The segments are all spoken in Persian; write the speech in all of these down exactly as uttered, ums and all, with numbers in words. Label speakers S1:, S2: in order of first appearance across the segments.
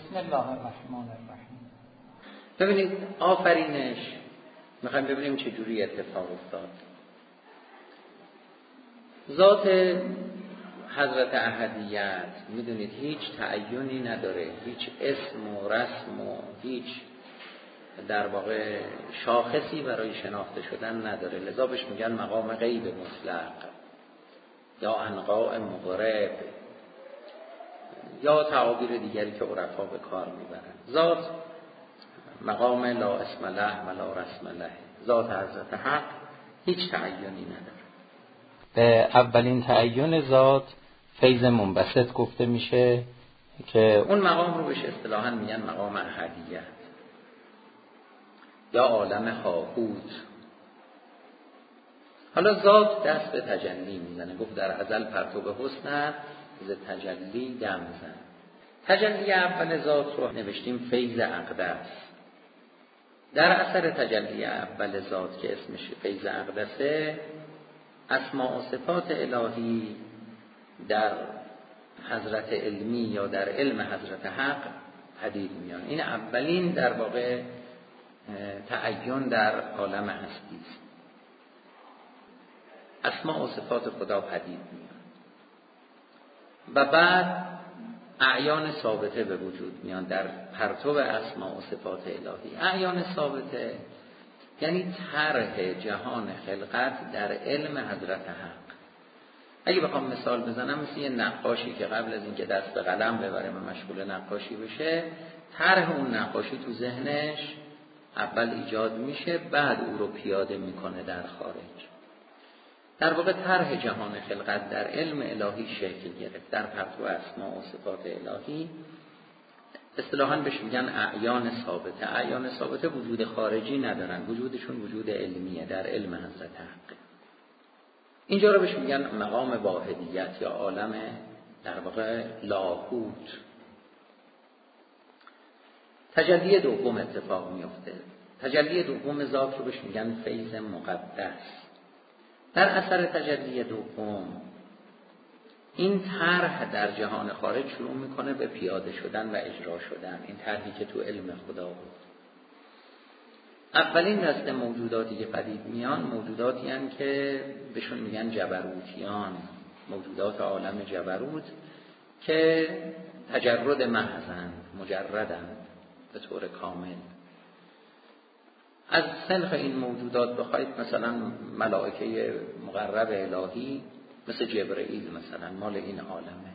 S1: بسم الله الرحمن الرحیم.
S2: ببینید آفرینش میخوایم ببینیم چه جوری اتفاق افتاد. ذات حضرت احدیت میدونید هیچ تعیینی نداره، هیچ اسم و رسم و هیچ در واقع شاخصی برای شناخته شدن نداره، لذا بهش میگن مقام غیب مطلق یا انقاء مغرب یا تعابیر دیگری که عرفا به کار میبرن. ذات مقام لا اسم له و لا رسم له، ذات حضرت حق هیچ تعیینی نداره. به اولین تعیین ذات فیض منبسط گفته میشه که اون مقام رو بهش اصطلاحاً میگن مقام احدیت یا عالم هاهوت. حالا ذات دست به تجلی میزنه، گفت در ازل پرتو حسن ز تجلی دم زن. تجلی اول ذات رو نوشتیم فیض اقدس. در اثر تجلی اول ذات که اسمش فیض اقدسه، اسماء و صفات الهی در حضرت علمی یا در علم حضرت حق پدید میان. این اولین در واقع تعین در عالم هستی است. اسماء و صفات خدا پدید میان و بعد اعیان ثابته به وجود میان در پرتو اسماء و صفات الهی. اعیان ثابته یعنی طرح جهان خلقت در علم حضرت حق. اگه بخوام مثال بزنم مثل یه نقاشی که قبل از اینکه دست به قلم ببره و مشغول نقاشی بشه، طرح اون نقاشی تو ذهنش اول ایجاد میشه، بعد او رو پیاده میکنه در خارج. در واقع طرح جهان خلقت در علم الهی شکل گرفت در پرتو اسماء و صفات الهی. اصطلاحاً بهش میگن اعیان ثابته. اعیان ثابته وجود خارجی ندارن، وجودشون وجود علمیه در علم حضرت حق. اینجا رو بهش میگن مقام واحدیت یا عالم در واقع لاهوت. تجلی دوم اتفاق میفته. تجلی دوم ذات رو بهش میگن فیض مقدس. در اثر تجلی دوم این طرح در جهان خارج شروع میکنه به پیاده شدن و اجرا شدن. این طرحی که تو علم خدا بود. اولین دسته موجوداتی که پدید میان موجوداتی هستند که بهشون میگن جبروتیان، موجودات عالم جبروت که تجرد محضند، مجردند به طور کامل. از صنف این موجودات بخواید مثلا ملائکه مقرب الهی مثل جبرئیل مثلا مال این عالمه.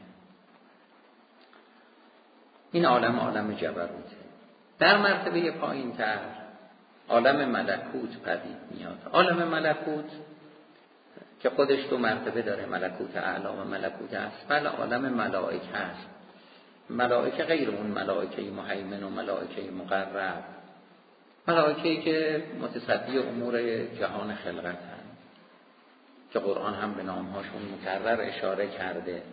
S2: این عالم عالم جبروته. در مرتبه پایین تر عالم ملکوت پدید میاد. عالم ملکوت که خودش دو مرتبه داره، ملکوت اعلی و ملکوت اسفل. عالم ملائکه است. ملائکه غیر اون ملائکه مهیمن و ملائکه مقرب، ملائکه‌ای که متصدی امور جهان خلقت هستند که قرآن هم به نامهاشون مکرر اشاره کرده.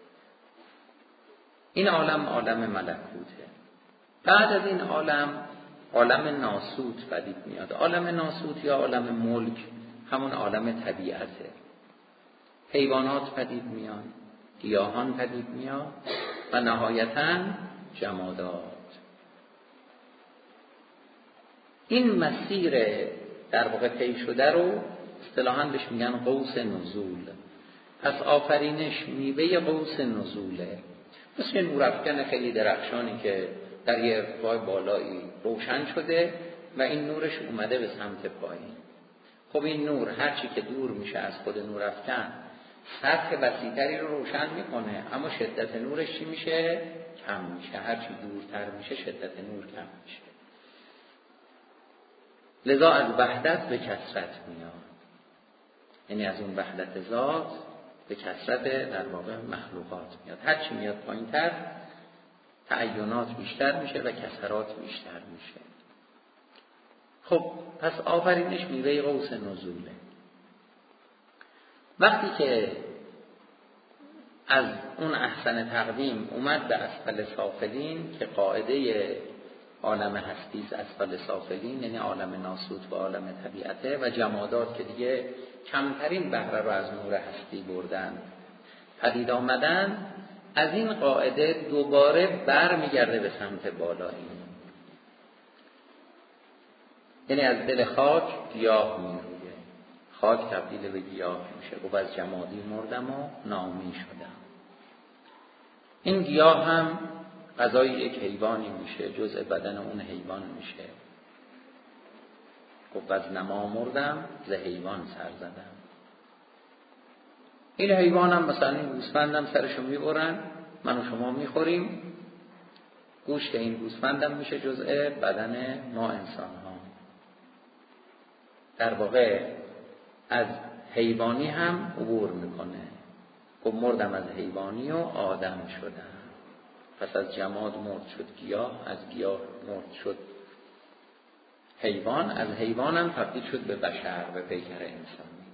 S2: این عالم عالم ملکوته. بعد از این عالم عالم ناسوت پدید میاد. عالم ناسوت یا عالم ملک همون عالم طبیعته. حیوانات پدید میان، گیاهان پدید میاد و نهایتاً جمادات. این مسیر در واقع طی شده رو اصطلاحاً بهش میگن قوس نزول. پس آفرینش میوه قوس نزوله. مثل نورافکن خیلی درخشانی که در یه ارتفاع بالایی روشن شده و این نورش اومده به سمت پایین. خب این نور هرچی که دور میشه از خود نورافکن سطح وسیع‌تری رو روشن میکنه، اما شدت نورش چی میشه؟ کم میشه. هرچی دورتر میشه شدت نور کم میشه. لذا از وحدت به کثرت میاد. یعنی از اون وحدت ذات به کثرت در واقع مخلوقات میاد. هرچی میاد پایین‌تر تعینات بیشتر میشه و کثرات بیشتر میشه. خب پس آفرینش میوه قوس نزوله. وقتی که از اون احسن تقویم اومد به اسفل سافلین که قاعده عالم هستی اسفل سافلین یعنی عالم ناسوت و عالم طبیعته و جمادات که دیگه کمترین بهره رو از نور هستی بردن پدید آمدن، از این قاعده دوباره بر میگرده به سمت بالایی، یعنی از دل خاک گیاه میرویه، خاک تبدیل به گیاه میشه. خب از جمادی مردم و نامی شدم. این گیاه هم غذای یک حیوانی میشه، جزء بدن اون حیوان میشه. خب از نما مردم، ز حیوان سر زدم. این حیوان هم مثلا این گوسفندم سرشو میبرن، من و شما میخوریم، گوشت این گوسفندم میشه جزء بدن ما انسان ها. در واقع از حیوانی هم عبور میکنه. خب مردم از حیوانی و آدم شدم. پس از جماد مرد شد گیاه، از گیاه مرد شد حیوان، از حیوانم تبدیل شد به بشر، به پیکر انسانی.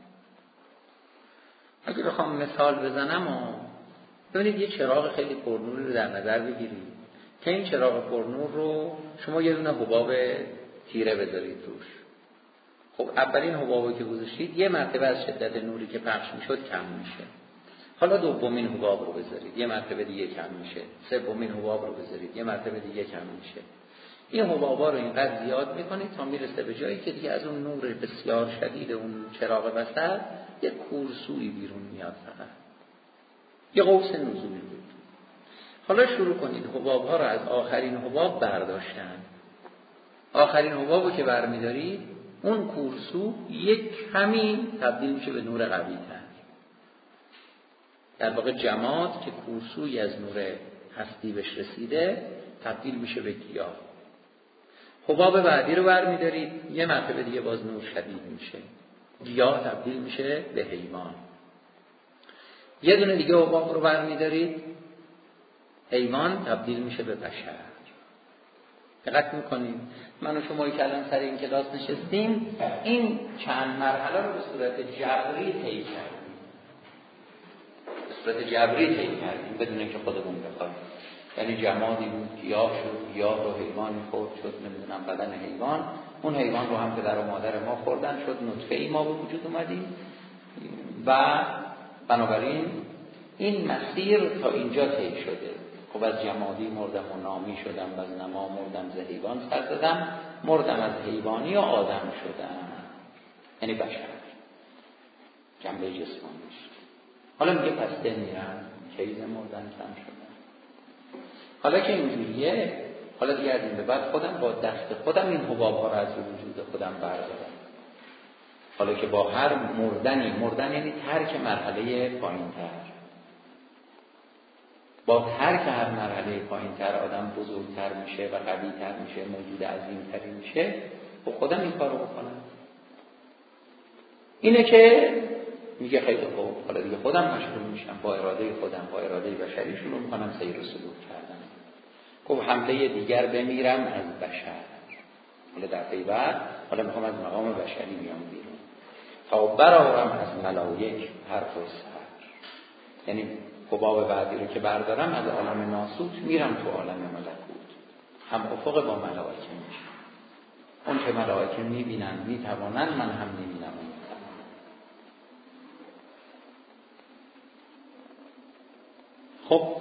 S2: اگه بخوام مثال بزنم و ببینید یه چراغ خیلی پرنوری رو در نظر بگیرید که این چراغ پرنور رو شما یه دونه حباب تیره بذارید روش. خب اولین حبابی که گذاشتید یه مرتبه از شدت نوری که پخش میشد کم میشه. حالا دومین حباب رو بذارید یه مرتبه دیگه کم میشه. سومین حباب رو بذارید یه مرتبه دیگه کم میشه. این حبابا رو اینقدر زیاد میکنید تا میرسه به جایی که دیگه از اون نور بسیار شدید اون چراغ وسط یه کورسویی بیرون میاد، فقط یه قوس نزولی بود. حالا شروع کنید حبابها رو از آخرین حباب برداشتن. آخرین حبابو که برمیدارید اون کورسو یک کمی تبدیل میشه به نور قوی تر. در واقع جماد که کورسوی از نور هستی بهش رسیده تبدیل میشه به گیاه. حباب بعدی رو برمیدارید یه مرتبه دیگه باز نور شدید میشه، گیاه تبدیل میشه به حیوان. یه دونه دیگه حباب رو برمیدارید حیوان تبدیل میشه به بشر. دقت میکنید من و شمایی که الان سر این کلاس نشستیم این چند مرحله رو به صورت جبری طی کردیم، به صورت جبری طی کردیم بدون اینکه خودمون بخوایم. یعنی جمادی بود گیاه شد، گیاه رو حیوان خورد شد، نمیدونم بدن حیوان، اون حیوان رو هم پدر و مادر ما خوردن شد نطفه ای ما به وجود اومدیم و بنابراین این مسیر تا اینجا طی شده. خب از جمادی مردم و نامی شدم و از نما مردم ز حیوان سر زدم، مردم از حیوانی و آدم شدم، یعنی بشر، جنبه جسمانیش. حالا میگه پس ده میرن کیز مردن کم شدن. حالا که اینجوریه حالا دیگه از این به بعد خودم با دست خودم این حباب ها رو از وجود خودم بردارم. حالا که با هر مردنی، مردن یعنی ترک مرحله پایین تر، با ترک هر مرحله پایین تر آدم بزرگتر میشه و قوی تر میشه، موجود عظیمتری میشه. و خودم این کار رو بکنم. اینه که میگه خیلی خوب حالا دیگه خودم مشغول میشم با اراده خودم، با اراده بشری شروع میکنم سیر و سلوک کردن. خب حمله دیگر بمیرم از بشر. حالا دفعه بعد حالا میخوام از مقام بشری بیام بیرون تا برآورم از ملائک حرف و سر. یعنی حباب بعدی رو که بردارم از عالم ناسوت میرم تو عالم ملکوت، هم افق با ملائکه میشم. اون که ملائکه میبینن میتوانن، من هم نمیبینم. خب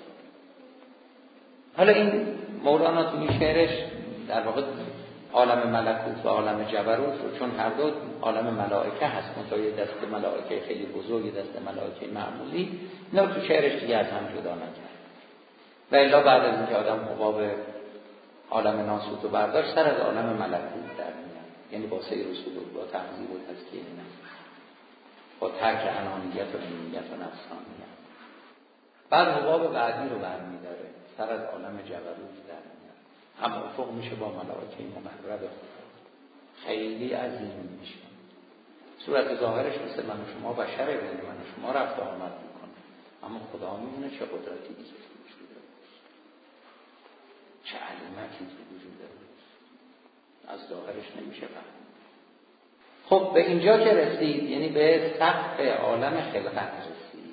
S2: حالا این مولانا تو این شعرش در واقع عالم ملکوت و عالم جبروت رو، چون هر دو عالم ملائکه هست، منتها یه دست ملائکه خیلی بزرگ، دست ملائکه معمولی، اینا تو شعرش دیگه از هم جدا نکرد. و الا بعد از اینکه آدم حباب عالم ناسوت رو برداشت سر از عالم ملکوت در میاد، یعنی با سیر و سلوک، با تهذیب و تزکیه نفس، با ترک انانیت و انانیت و نفسانیت. بعد حباب بعدی رو برمیداره سر از عالم جبروت در میاد، هم افق میشه با ملائکه مقرب خدا، خیلی عظیم میشه. صورت ظاهرش مثل من و شما بشره، بین من و شما رفت آمد میکنه، اما خدا میمونه چه قدرتی دیگه وجود داره، چه علامتی تو وجود داره، از ظاهرش نمیشه فهمید. خب به اینجا که رسید، یعنی به سقف عالم خلقت رسید.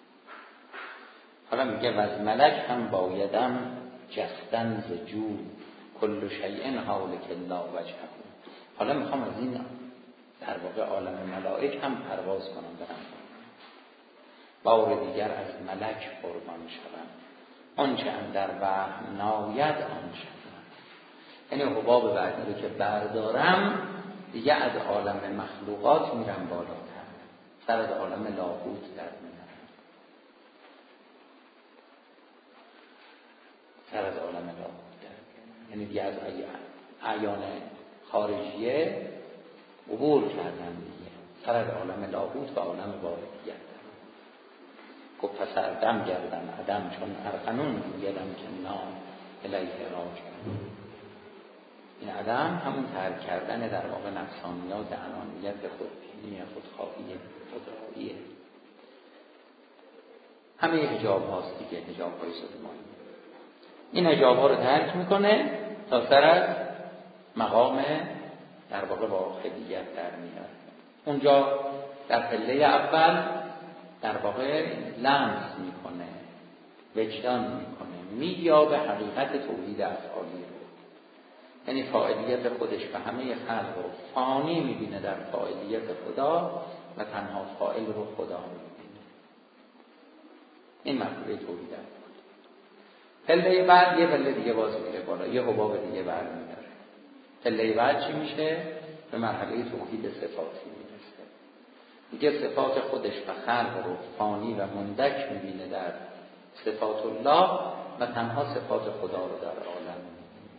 S2: حالا میگه و از ملک هم بایدم جستن ز جو، کل شیء حولک لا وجهه. حالا میخوام از این در واقع عالم ملائک هم پرواز کنم برم. بار دیگر از ملک قربان شوم، آنچه اندر وهم ناید آن شوم. یعنی حباب بعدی رو که بردارم دیگه از عالم مخلوقات میرم بالاتر، سر از عالم لاهوت در میارم، سر از عالم لاهوت در میارم. یعنی دیگه از اعیان خارجیه عبور کردم دیگه، سر از عالم لاهوت و عالم واحدیت. گفت پس اردم گردم عدم، چون ارقنون گویدم که نام الیه راجعون. این عدم همون ترک کردن در واقع نفسانیات، انانیت، خودبینی، خودخواهی، خودرائیه. همه حجاب هاست دیگه، حجاب های ظلمانی. این حجاب ها رو ترک میکنه تا سر از مقام در واقع واحدیت در میاد. اونجا در پله اول در واقع لمس میکنه، وجدان میکنه، مییابه حقیقت توحید افعالی رو. یعنی فاعلیت خودش به همه خلق رو فانی میبینه در فاعلیت خدا و تنها فاعل رو خدا میبینه. این مفهوم توحید افعالی. پله بعد یه پله دیگه باز میره بالا، یه حباب دیگه برمیداره. پله بعد چی میشه؟ به مرحله توحید صفاتی میرسه. دیگه صفات خودش و خلق رو فانی و مندک میبینه در صفات الله و تنها صفات خدا رو در عالم میبینه.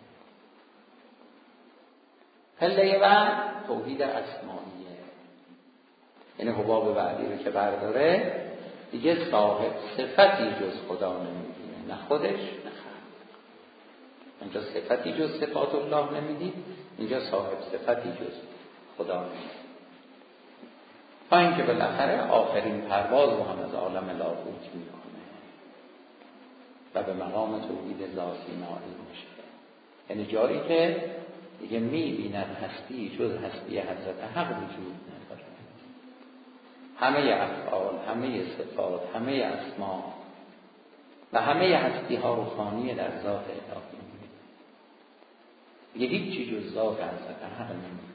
S2: پله بعد توحید اسمانیه. یعنی حباب بعدی رو که برداره دیگه صاحب صفتی جز خدا نمیبینه، نه خودش نه خلق. اینجا صفتی جز صفات الله نمیدید، اینجا صاحب صفتی جز خدا نمیدید. تا اینکه بالاخره آخرین پرواز رو هم از عالم لاهوت میکنه و به مقام توحید ذاتی نائل میشه. یعنی جایی که دیگه میبیند هستی جز هستی حضرت حق وجود نداره. همه افعال، همه صفات، همه اسما و همه هستی ها رو فانی در ذات الهی میبینه. دیگه هیچی جز ذات حضرت حق نمیبینه.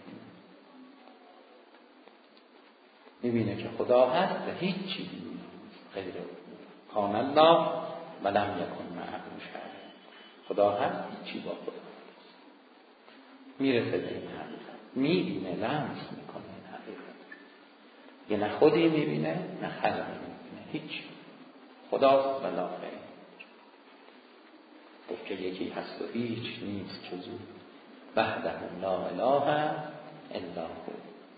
S2: میبینه که خدا هست و هیچ چیزی نیست غیر او. کان الله و لم یکن معه شیء. خدا هست، هیچی با خدا. میرسه به این حقیقت، میبینه، لمس میکنه این حقیقت. یه نه خودی میبینه نه خلقی میبینه، هیچ. خداست و لا غیر. گفت که یکی هست و هیچ نیست جز او، وحده لا اله الا هو.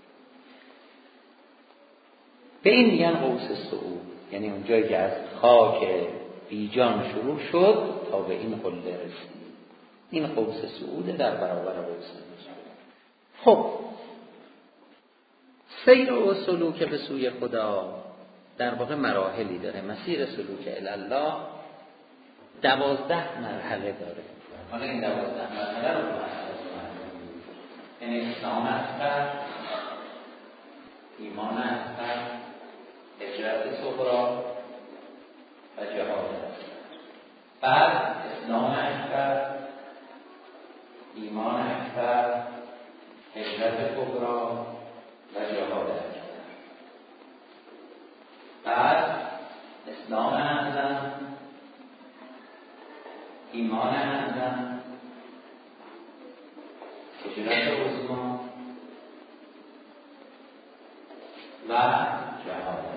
S2: به این میگن قوس صعود. یعنی اونجایی که از خاک بیجان شروع شد تا به این قله رسید. این قوس صعود در برابر قوس نزول. خب سیر و سلوک به سوی خدا در واقع مراحلی داره. مسیر سلوک الی الله دوازده مرحله داره. حالا این دوازده مرحله رو یعنی اسلام اکبر، ایمان اکبر، هجرت صغری و جهاد اکبر. بعد اسلام اکبر، ایمان اکبر، هجرت صغری و جهاد اکبر. بعد اسلام اعظم، ایمان اعظم، هجرت عظمی و جهاد.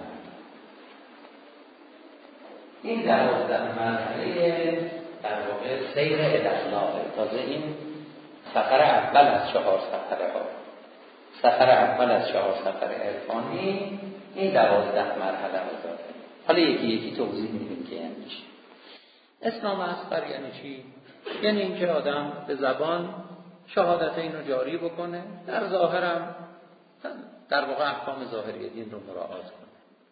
S2: این دوازده مرحله در واقع سیر الاخلاقه. تازه این سفر اول از چهار سفره ها، سفر اول از چهار سفر عرفانی این دوازده مرحله رو داره. حالا یکی یکی توضیح میدیم که یعنی چی. اسلام اکبر یعنی چی؟ یعنی اینکه آدم به زبان شهادت این رو جاری بکنه، در ظاهرم در واقع احکام ظاهری دین رو مراعات کنه،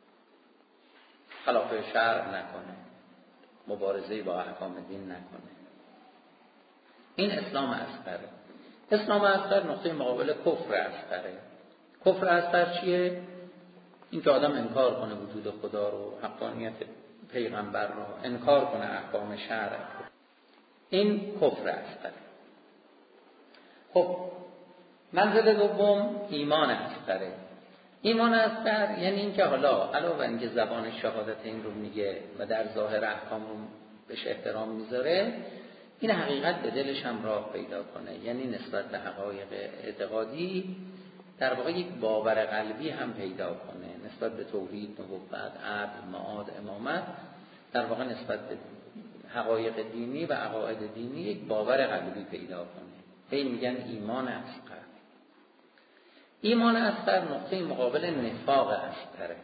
S2: خلاف شرع نکنه، مبارزه با احکام دین نکنه. این اسلام اصغر. اسلام اصغر نقطه مقابل کفر اصغره. کفر اصغر چیه؟ این که آدم انکار کنه وجود خدا رو، حقانیت پیغمبر رو، انکار کنه احکام شرع رو. این کفر اصغر. خب منزل دوم ایمان اصغره. ایمان اصغر یعنی اینکه حالا علاوه بر اینکه زبان شهادت این رو میگه و در ظاهر احکام رو بهش احترام میذاره، این حقیقت به دلش هم راه پیدا کنه، یعنی نسبت به حقایق اعتقادی در واقع یک باور قلبی هم پیدا کنه، نسبت به توحید، نبوت، عدل، معاد، امامت، در واقع نسبت به حقایق دینی و عقاید دینی یک باور قلبی پیدا کنه. به این میگن ایمان اصغر. ایمان اصغر نقطه مقابل نفاق اصغره.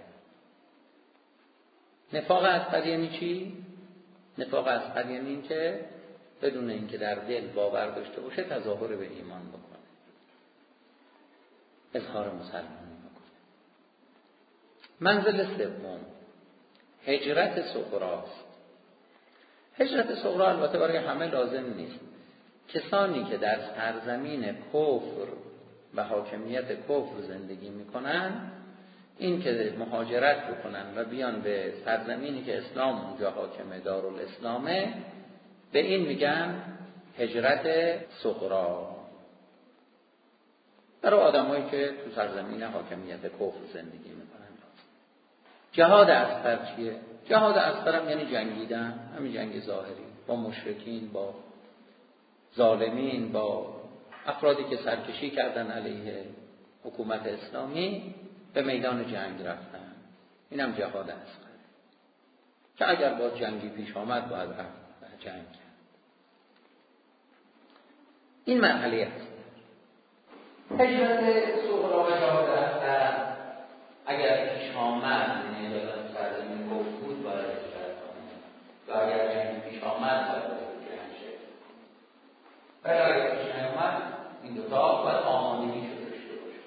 S2: نفاق اصغر یعنی چی؟ نفاق اصغر یعنی این که بدون اینکه در دل باور داشته باشه تظاهر به ایمان بکنه، اظهار مسلمانی بکنه. منزل سوم هجرت صغراست. هجرت صغرا البته برای همه لازم نیست. کسانی که در سرزمین کفر و حاکمیت کفر زندگی میکنن، این که مهاجرت بکنن و بیان به سرزمینی که اسلام اونجا حاکمه، دارالاسلامه، به این میگن هجرت صغرا. برای آدمایی که تو سرزمین حاکمیت کفر زندگی میکنن. جهاد اصغر چیه؟ جهاد اصغر هم یعنی جنگیدن، همین جنگ ظاهری با مشرکین، با ظالمین، با افرادی که سرکشی کردن علیه حکومت اسلامی به میدان جنگ رفتن. اینم جهاد اصغر که اگر با جنگی پیش آمد باید رفت جنگ کرد. این مرحله است. هجرت صغرا و جهاد اصغر اگر پیش آمد، یعنی دادن سرزمین کفر بود، باید هجرت کنه و اگر جنگی پیش آمد باید جنگ شد. ولی اگر پیش آمد این دوتا باید آمادگی شده داشته باشه.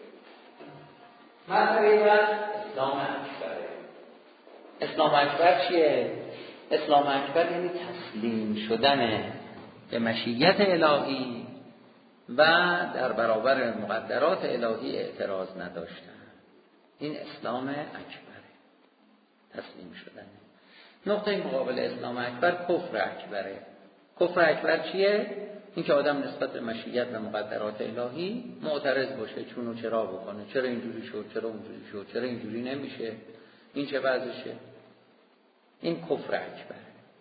S2: مرحله بعد اسلام اکبره. اسلام اکبر چیه؟ اسلام اکبر یعنی تسلیم شدن به مشیت الهی و در برابر مقدرات الهی اعتراض نداشتن. این اسلام اکبره، تسلیم شدن. نقطه مقابل اسلام اکبر کفر اکبره. کفر اکبر چیه؟ این که آدم نسبت به مشیت و مقدرات الهی معترض باشه، چون و چرا بکنه، چرا اینجوری شد، چرا اونجوری شد، چرا اینجوری نمیشه، این چه وضعشه. این کفر اکبره.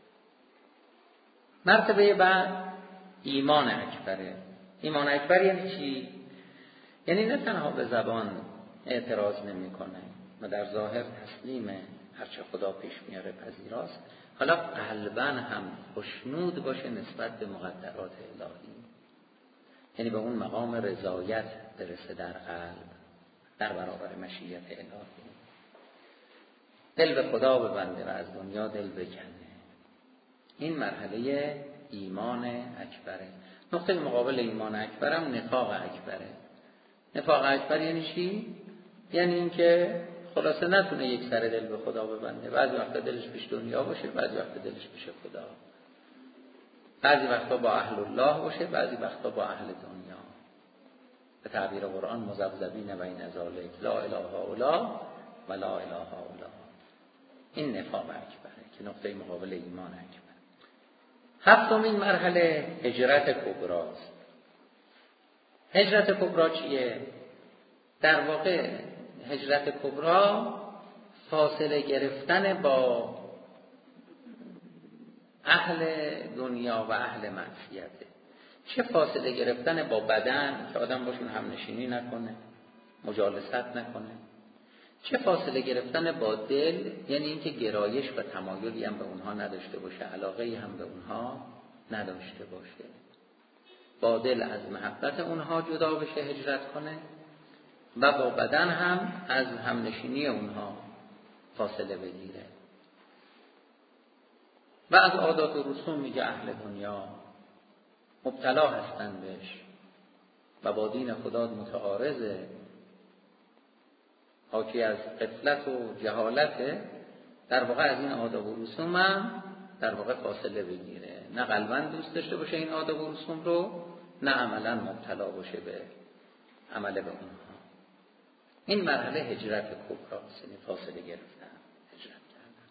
S2: مرتبه بعد ایمان اکبره. ایمان اکبر یعنی چی؟ یعنی نه تنها به زبان اعتراض نمی کنه و در ظاهر تسلیمه، هرچه خدا پیش میاره پذیراست، حالا قلباً هم خوشنود باشه نسبت به مقدرات الهی، یعنی به اون مقام رضایت برسه در قلب در برابر مشیت الهی. دل به خدا ببنده و از دنیا دل بکنه. این مرحله ایمان اکبره. نقطه مقابل ایمان اکبرم نفاق اکبره. نفاق اکبر یعنی چی؟ یعنی این که خلاصه نتونه یک سر دل به خدا ببنده. بعضی وقتا دلش پیش دنیا باشه، بعضی وقتا دلش پیش خدا. بعضی وقتا با اهل الله باشه، بعضی وقتا با اهل دنیا. به تعبیر قرآن مذبذبین بین ذالک، لا اله الا و لا اله الا. این نفاق اکبره که نقطه مقابل ایمان اکبر. هفتمین مرحله هجرت کبراست. هجرت کبرا چیه؟ در واقع هجرت کبرا فاصله گرفتن با اهل دنیا و اهل معصیته. چه فاصله گرفتن با بدن که آدم باشون هم نشینی نکنه، مجالست نکنه. چه فاصله گرفتن با دل، یعنی اینکه گرایش و تمایلی هم به اونها نداشته باشه، علاقه‌ای هم به اونها نداشته باشه. با دل از محبت اونها جدا بشه، هجرت کنه، و با بدن هم از همنشینی اونها فاصله بگیره. و از عادات و رسوم میگه اهل دنیا مبتلا هستن بهش و با دین خدا متعارضه، حاکی از غفلت و جهالته. در واقع از این آداب و رسوم هم در واقع فاصله بگیره، نه قلباً دوست داشته باشه این آداب و رسوم رو، نه عملاً مبتلا باشه به عمل به اونها. این مرحله هجرت کبراست، یعنی فاصله گرفتن، هجرت کردن.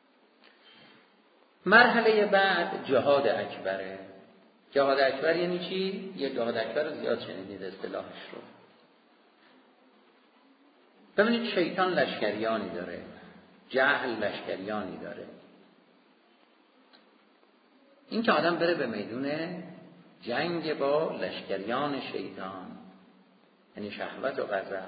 S2: مرحله بعد جهاد اکبره. جهاد اکبر یعنی چی؟ یه جهاد اکبر رو زیاد شنیدید اصطلاحش رو. ببینید شیطان لشکریانی داره، جهل لشکریانی داره. این که آدم بره به میدون جنگ با لشکریان شیطان، یعنی شهوت و غضب،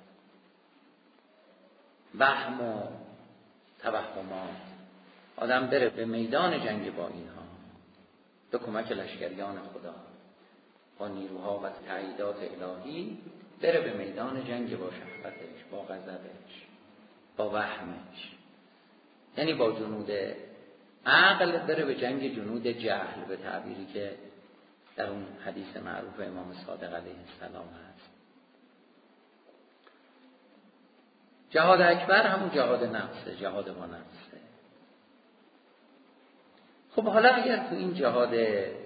S2: وهم و توهمات، آدم بره به میدان جنگ با اینها به کمک لشکریان خدا با نیروها و تأییدات الهی، بره به میدان جنگ با شهوتش، با غضبش، با وهمش، یعنی با جنود عقل بره به جنگ جنود جهل، به تعبیری که در اون حدیث معروف امام صادق علیه السلام هست. جهاد اکبر همون جهاد نفسه، جهاد با نفسه. خب حالا اگر تو این جهاد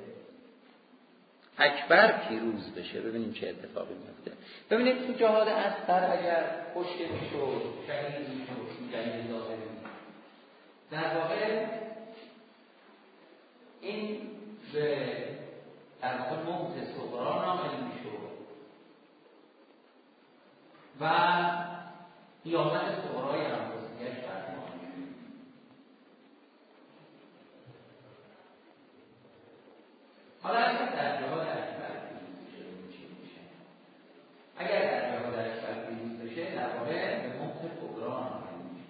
S2: اکبر پیروز بشه، ببینیم چه اتفاقی میفته. ببینید تو جهاد اصغر اگر کشته میشد، شهید میشد، جنگ ظاهری، در واقع این به در واقع موت صغرا نامل میشد و قیامت صغرای انفسیش برمان میشد. حالا اگر در جهاد اکبر پیروز بشه چی میشه؟ اگر در جهاد اکبر پیروز بشه در واقع به موت صغرا نامل میشه.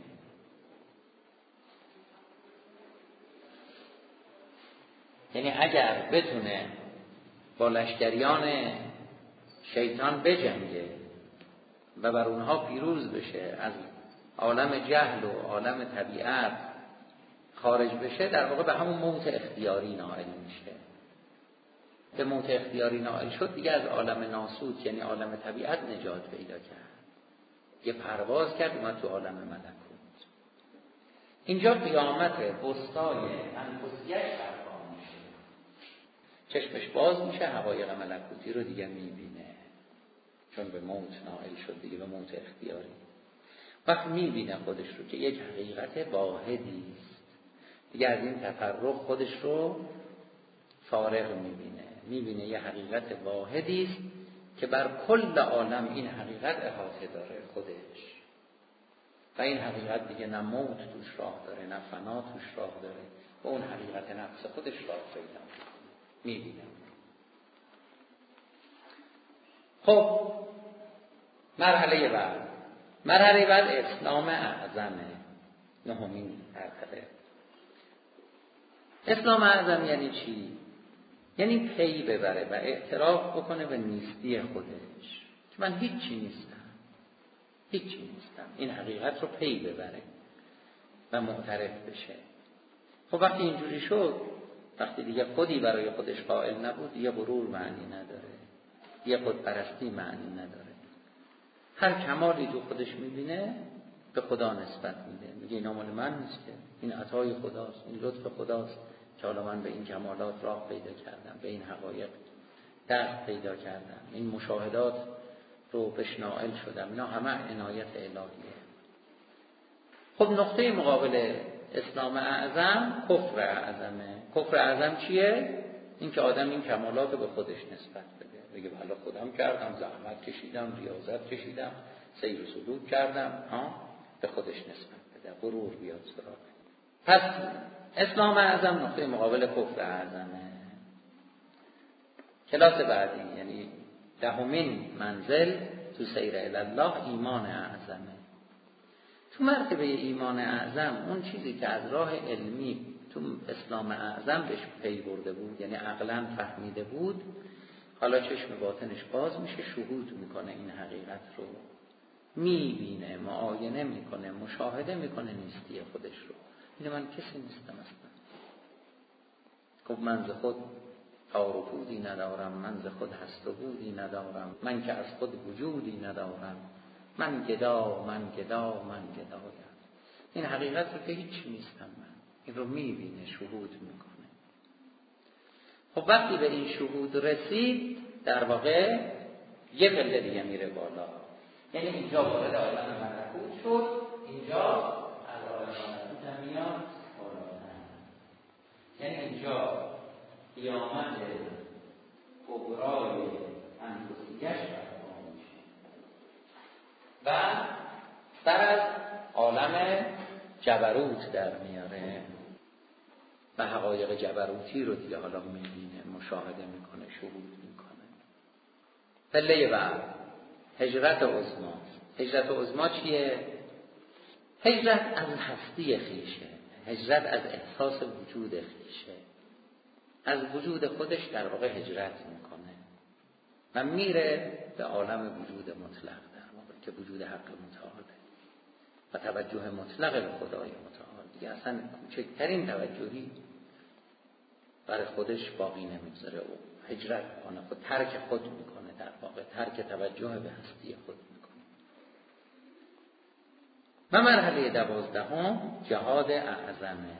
S2: یعنی اگر بتونه با لشکریان شیطان بجنگه و بر اونها پیروز بشه، از عالم جهل و عالم طبیعت خارج بشه، در واقع به همون موت اختیاری نائل میشه. به موت اختیاری نائل شد دیگه از عالم ناسوت یعنی عالم طبیعت نجات پیدا کرد، یه پرواز کرد اومد تو عالم ملکوت. اینجا قیامت وسطای انفسیش برپا میشه، چشمش باز میشه، حقایق ملکوتی رو دیگه میبینه، چون به موت نائل شد دیگه، به موت اختیاری. وقت میبینه خودش رو که یک حقیقت واحدی است، دیگه از این تفرق خودش رو فارغ میبینه، میبینه یه حقیقت واحدی است که بر کل عالم این حقیقت احاطه داره خودش، و این حقیقت دیگه نه موت توش راه داره نه فنا توش راه داره، و اون حقیقت نفس خودش راه پیدا میبینه. خب مرحله بعد، مرحله بعد اسلام اعظمه، نهمین مرحله. اسلام اعظم یعنی چی؟ یعنی پی ببره و اعتراف بکنه به نیستی خودش، که من هیچی نیستم، هیچی نیستم، این حقیقت رو پی ببره و معترف بشه. خب وقتی اینجوری شد، وقتی دیگه خودی برای خودش قائل نبود، دیگه غرور معنی نداره، دیگه خودپرستی معنی نداره. هر کمالی تو خودش میبینه به خدا نسبت میده، میگه اینا مال من نیست که، این عطای خداست، این لطف خداست که حالا من به این کمالات راه پیدا کردم، به این حقایق دست پیدا کردم، این مشاهدات رو بهش نائل شدم، اینا همه عنایت الهیه. خب نقطه مقابل اسلام اعظم کفر اعظمه. کفر اعظم چیه؟ این که آدم این کمالات رو به خودش نسبت بده، بگه حالا خودم کردم، زحمت کشیدم، ریاضت کشیدم، سیر و سلوک کردم، ها به خودش نسبت بده، غرور بیاد سراغ. پس اسلام اعظم نقطه مقابل کفر اعظمه. کلاس بعدی یعنی دهمین منزل تو سیر الله ایمان اعظمه. تو مرتبه ایمان اعظم اون چیزی که از راه علمی تو اسلام اعظم بهش پی برده بود، یعنی عقلاً فهمیده بود، حالا چشم باطنش باز میشه، شهود میکنه، این حقیقت رو میبینه، معاینه میکنه، مشاهده میکنه نیستی خودش رو. اینه من کسی نیستم اصلا. خب من ز خود تار و پودی ندارم، من ز خود هست و بودی ندارم، من که از خود وجودی ندارم، من گدا من گدا من گدایم. این حقیقت رو که هیچ نیستم من، این رو میبینه، شهود میکنه. خب وقتی به این شهود رسید، در واقع یه پله دیگه میره بالا، یعنی اینجا وارد عالم ملکوت شد، اینجا از عالم ملکوت هم میاد بالاتر، یعنی اینجا قیامت کبرای انفسیش برپا میشه و سر از عالم جبروت در میاره و حقایق جبروتی رو دیگه حالا میبینه، مشاهده میکنه، شهود میکنه. پله بعد هجرت عظما. هجرت عظما چیه؟ هجرت از هستی خیشه، هجرت از احساس وجود خیشه، از وجود خودش در واقع هجرت میکنه و میره به عالم وجود مطلق در واقع که وجود حق متعاله و توجه مطلق به خدای متعال. دیگه اصلا کوچکترین توجهی برای خودش باقی نمیذاره، او هجرت میکنه، خود ترک خود میکنه، در واقع ترک توجه به هستی خود میکنه. و مرحله دوازدهم جهاد اعظمه.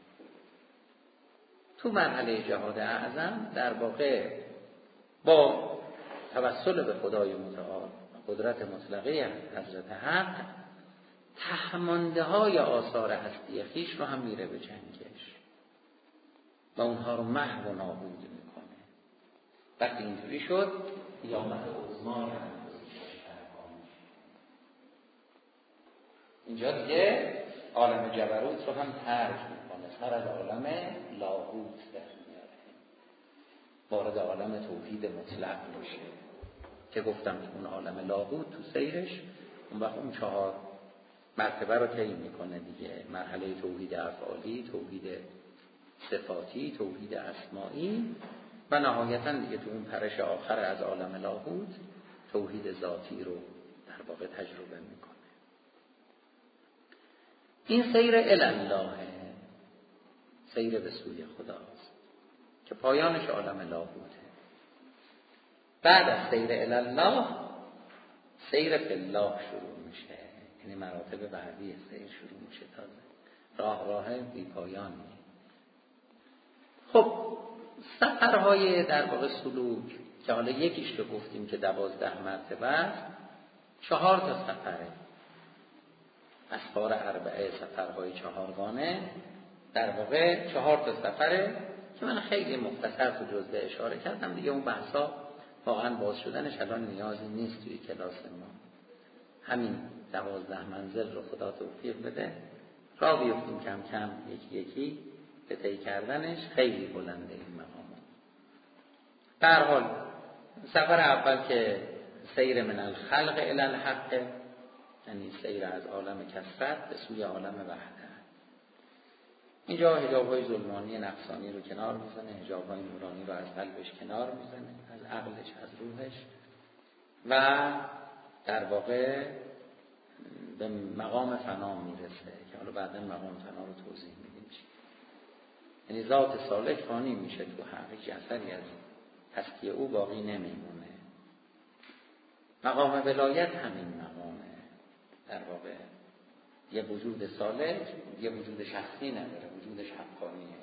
S2: تو مرحله جهاد اعظم در واقع با توسل به خدای متعال قدرت مطلقه حضرت حق تهمانده های آثار هستی خیش رو هم میره به جنگش و اونها رو محو و نابود میکنه. وقتی اینجوری شد قیامت عظما اینجا دیگه عالم جبروت رو هم ترک میکنه، سر از عالم لاهوت در میاره، وارد عالم توحید مطلق میشه که گفتم اون عالم لاهوت تو سیرش اون وقت اون چهار مرتبه رو طی میکنه دیگه، مرحله توحید افعالی، توحید صفاتی، توحید اسمائی و نهایتاً دیگه تو اون پرش آخر از عالم لاهوت توحید ذاتی رو در واقع تجربه میکنه. این سیر الالله، سیر به سوی خداست که پایانش عالم لاهوته. بعد از سیر الالله سیر فی الله شروع میشه، یعنی مراتب بعدی سیر شروع میشه، تازه راه راه بی پایانی. خب سفرهای در واقع سلوک که حالا یکیش رو گفتیم که دوازده مرتبه است، چهار تا سفره، اسفار اربعه، سفرهای چهارگانه، در واقع چهار تا سفره که من خیلی مختصر تو جزء اشاره کردم دیگه. اون بحثا واقعا باز شدنش الان نیازی نیست توی کلاس ما. همین دوازده منزل رو خدا توفیق بده راه بیفتیم کم کم یکی یکی به طی کردنش. خیلی بلنده این مقام. به هر حال سفر اول که سیر من الخلق الی الحق، یعنی سیر از عالم کثرت به سوی عالم وحدت. اینجا حجاب‌های ظلمانی نقصانی رو کنار میزنه، حجاب‌های نورانی رو از قلبش کنار میزنه، از عقلش، از روحش، و در واقع به مقام فنا میرسه که حالا بعدا مقام فنا رو توضیح میدیم چی. یعنی ذات سالک فانی میشه تو حق، هیچ اثری از هستی او باقی نمیمونه. مقام ولایت همین مقامه، در واقع یه وجود سالک یه وجود شخصی نداره، وجودش حقانیه.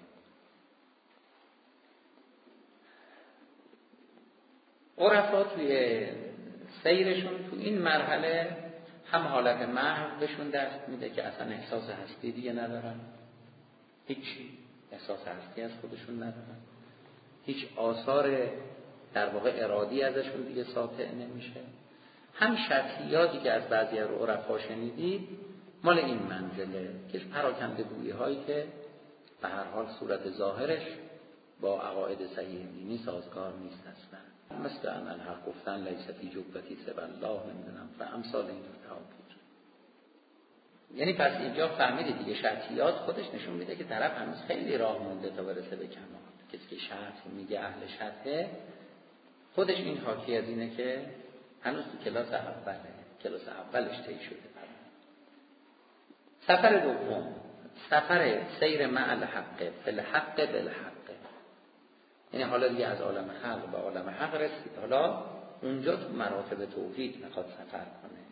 S2: عرفا توی سیرشون تو این مرحله هم حالت محو بهشون دست میده که اصلا احساس هستی دیگه ندارن، هیچی احساس هستی از خودشون ندارن، هیچ آثار در واقع ارادی ازشون دیگه ساطع نمیشه. هم شرطیاتی که از بعضی از عرفا شنیدید مال این منزله که پراکنده گویی هایی که به هر حال صورت ظاهرش با عقاید صحیح دینی سازگار نیست اصلا. مثل ان الحق گفتن لیس فی جبتی سوی الله، نمیدونم و امثال اینجور تعابیر. یعنی پس اینجا فهمیدید دیگه شرطیات خودش نشون میده که طرف هنوز خیلی راه مونده تا برسه به کمال. کسی که شرط میگه اهل شرطه، خودش این حاکی از اینه که هنوز تو کلاس اوله، کلاس اولش طی شده. سفر دوم سفر سیر مع الحق، فالحق بالحق، یعنی حالا دیگه از عالم خلق به عالم حق رسید، حالا اونجا تو مراتب توحید میخواد سفر کنه،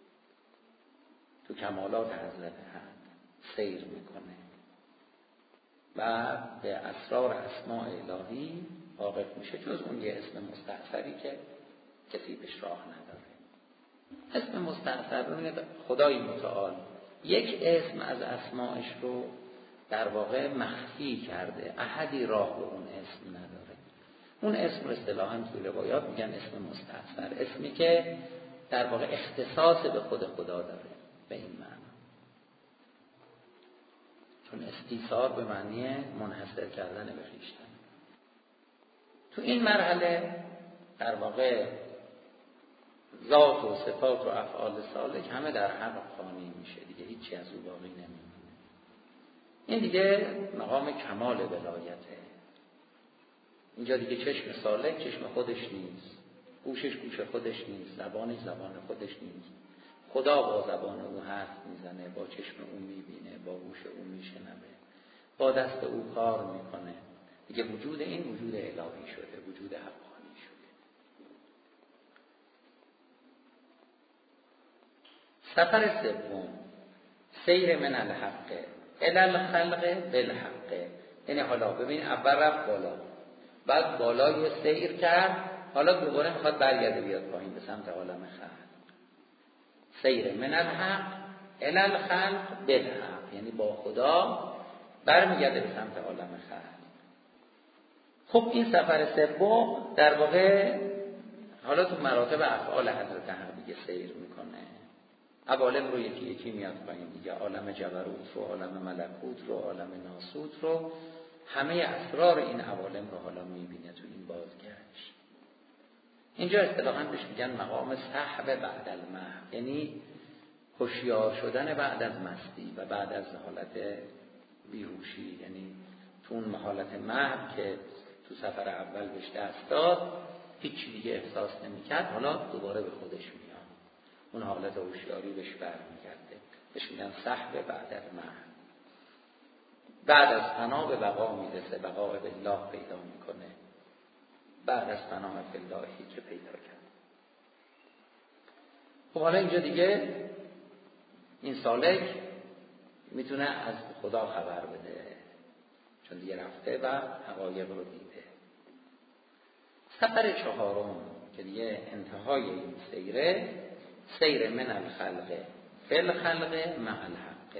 S2: تو کمالات حضرت حق سیر میکنه و به اسرار اسماء الهی واقف میشه، جز اون یه اسم مستعصری که کسی بهش راه نداره. اسم مستعصر رو خدای متعال یک اسم از اسماءش رو در واقع مخفی کرده، احدی راه به اون اسم نداره. اون اسم رو اصطلاحاً توی روایات میگن اسم مستعصر، اسمی که در واقع اختصاص به خود خدا داره. به این معنا، چون استیثار به معنی منحصر کردن به خویشتن. تو این مرحله در واقع ذات و صفات و افعال سالک همه در حق فانی میشه دیگه، هیچی از او باقی نمیمونه. این دیگه مقام کمال ولایته. اینجا دیگه چشم سالک چشم خودش نیست، گوشش گوش خودش نیست، زبانش زبان خودش نیست. خدا با زبان او حرف میزنه، با چشم او میبینه، با گوش او میشنوه، با دست او کار میکنه. دیگه وجود این وجود الهی شده، وجود حقانی شده. سفر سوم، سیر من الحق الی الخلق بالحق. یعنی حالا ببین اول رفت بالا، بعد بالای سیر کرد، حالا دوباره میخواد برگرده بیاد پایین به سمت عالم خلق. سیر من الحق الی الخلق بالحق، یعنی با خدا برمیگرده به سمت عالم خلق. خب این سفر سوم در واقع حالا تو مراتب افعال حضرت حق دیگه سیر میکنه. عوالم رو یکی یکی میاد پایین دیگه، عالم جبروت رو، عالم ملکوت رو، عالم ناسوت رو، همه اسرار این عوالم رو حالا میبینه تو این بازگشت. اینجا اصطلاحاً بهش میگن مقام سحب بعد المحو، یعنی هوشیار شدن بعد از مستی و بعد از حالت بیهوشی. یعنی تو اون حالت محو که تو سفر اول بهش دست داد هیچ دیگه احساس نمی‌کرد، حالا دوباره به خودش میاد، اون حالت هوشیاری بهش برمیگرده. بهش میگن سحب بعد المحو. بعد از فنا به بقا میرسه، بقا به الله پیدا میکنه، بعد از فنا به اللهی که پیدا کرد. خب حالا اینجا دیگه این سالک میتونه از خدا خبر بده، چون دیگه رفته و حقایق رو دیده. سفر چهارم که دیگه انتهای این سیره، سیر من الخلق فالخلق مع الحق،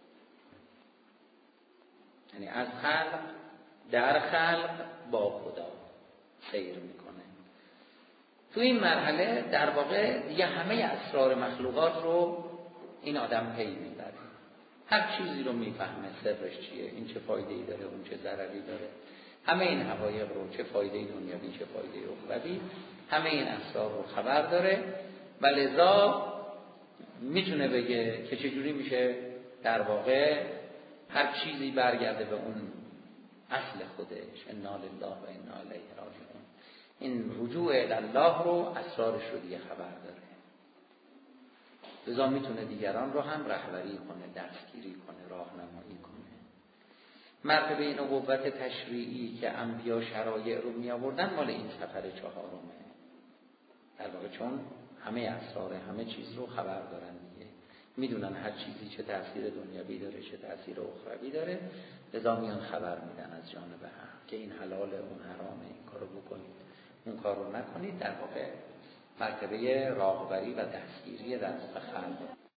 S2: یعنی از خلق در خلق با خدا سیر میکنه. تو این مرحله در واقع دیگه همه اسرار مخلوقات رو این آدم پی میبره، هر چیزی رو میفهمه، سرش چیه، این چه فایده‌ای داره، اون چه ضرری داره، همه این حقایق رو، چه فایده‌ای دنیوی چه فایده‌ای اخروی، همه این اسرار رو خبر داره و لذا میتونه بگه که چجوری میشه در واقع هر چیزی برگرده به اون اصل خودش. انا لله و انا الیه راجعون. این رجوع الی الله رو، اسرارش رو دیگه خبر داره، لذا میتونه دیگران رو هم رهبری کنه، دستگیری کنه، راهنمایی کنه. مرتبه این قوت تشریعی که انبیا شرایع رو می آوردن مال این سفر چهارمه در واقع، چون همه اسرار همه چیز رو خبر دارن دیگه، میدونن هر چیزی چه تأثیر دنیوی داره چه تأثیر اخروی داره، لذا میان خبر میدن از جانب حق که این حلاله اون حرامه، این کارو بکنید اون کارو نکنید. در واقع مرتبه راهبری و دستگیری دست به خلق.